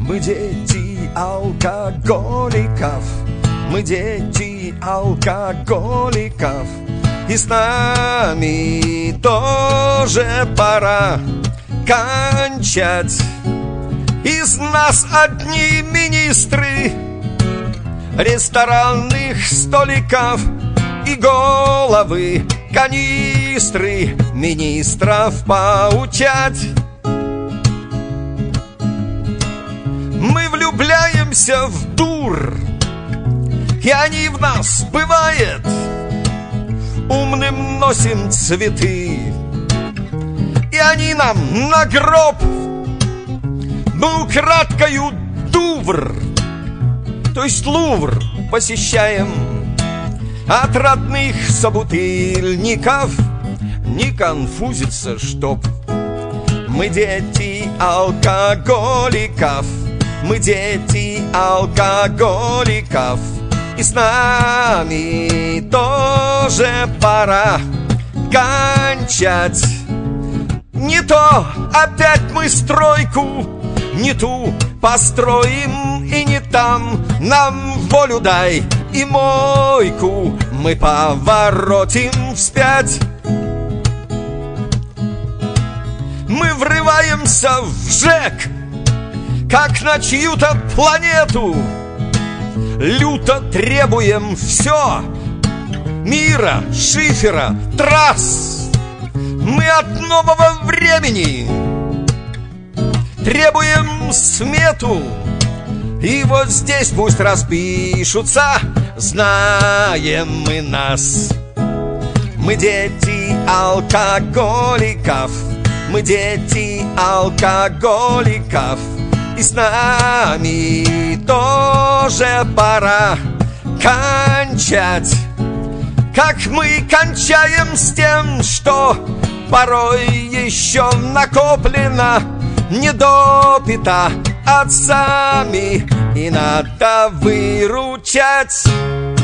Мы дети алкоголиков, мы дети алкоголиков, и с нами тоже пора кончать. Из нас одни министры ресторанных столиков и головы канистры министров поучать. Мы влюбляемся в дур, и они в нас, бывает, умным носим цветы, и они нам на гроб, мы украдкою Дувр, то есть Лувр, посещаем. От родных собутыльников не конфузится, чтоб. Мы дети алкоголиков, мы дети алкоголиков, и с нами тоже пора кончать. Не то опять мы стройку не ту построим, и не там нам волю дай и мойку мы поворотим вспять. Мы врываемся в ЖЭК, как на чью-то планету, люто требуем все: мира, шифера, трасс. Мы от нового времени требуем смету, и вот здесь пусть распишутся, знаем мы нас. Мы дети алкоголиков, мы дети алкоголиков, и с нами тоже пора кончать. Как мы кончаем с тем, что порой еще накоплено, недопито отцами, и надо выручать.